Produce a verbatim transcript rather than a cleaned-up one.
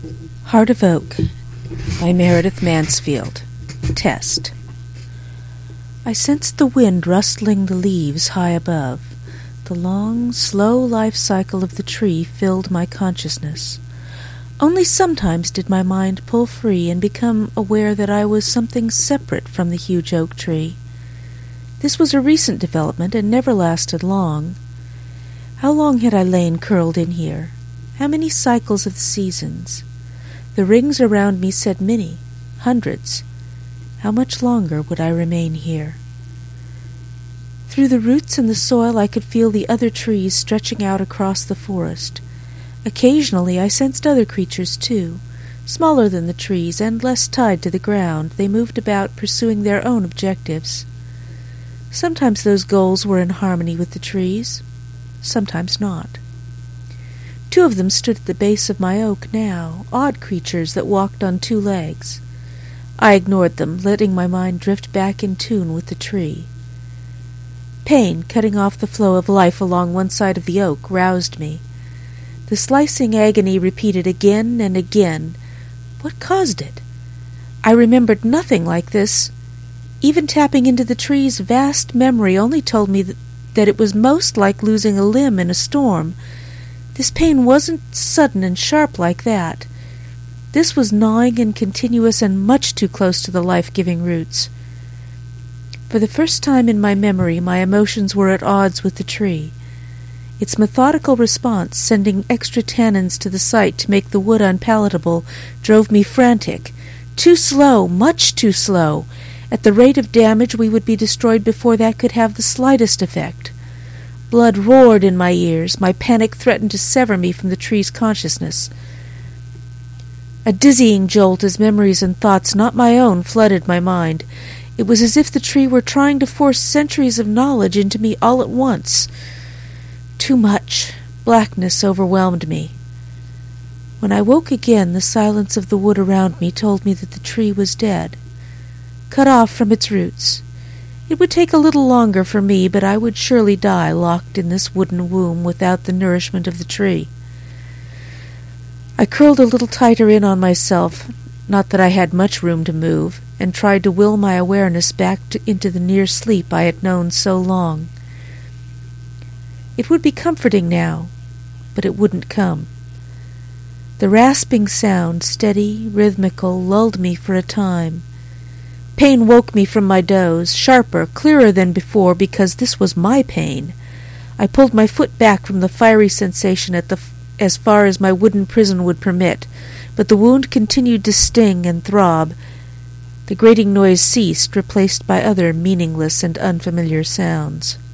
Heart of Oak by Meredith Mansfield. Test. I sensed the wind rustling the leaves high above. The long, slow life cycle of the tree filled my consciousness. Only sometimes did my mind pull free and become aware that I was something separate from the huge oak tree. This was a recent development and never lasted long. How long had I lain curled in here? How many cycles of the seasons? The rings around me said many, hundreds. How much longer would I remain here? Through the roots and the soil I could feel the other trees stretching out across the forest. Occasionally I sensed other creatures too, smaller than the trees and less tied to the ground. They moved about pursuing their own objectives. Sometimes those goals were in harmony with the trees, sometimes not. Two of them stood at the base of my oak now, odd creatures that walked on two legs. I ignored them, letting my mind drift back in tune with the tree. Pain, cutting off the flow of life along one side of the oak, roused me. The slicing agony repeated again and again. What caused it? I remembered nothing like this. Even tapping into the tree's vast memory only told me that, that it was most like losing a limb in a storm. This pain wasn't sudden and sharp like that. This was gnawing and continuous and much too close to the life-giving roots. For the first time in my memory, my emotions were at odds with the tree. Its methodical response, sending extra tannins to the site to make the wood unpalatable, drove me frantic. Too slow, much too slow. At the rate of damage, we would be destroyed before that could have the slightest effect. Blood roared in my ears. My panic threatened to sever me from the tree's consciousness. A dizzying jolt as memories and thoughts not my own flooded my mind. It was as if the tree were trying to force centuries of knowledge into me all at once. Too much. Blackness overwhelmed me. When I woke again, the silence of the wood around me told me that the tree was dead, cut off from its roots. It would take a little longer for me, but I would surely die locked in this wooden womb without the nourishment of the tree. I curled a little tighter in on myself, not that I had much room to move, and tried to will my awareness back to, into the near sleep I had known so long. It would be comforting now, but it wouldn't come. The rasping sound, steady, rhythmical, lulled me for a time. Pain woke me from my doze, sharper, clearer than before, because this was my pain. I pulled my foot back from the fiery sensation at the f- as far as my wooden prison would permit, but the wound continued to sting and throb. The grating noise ceased, replaced by other meaningless and unfamiliar sounds.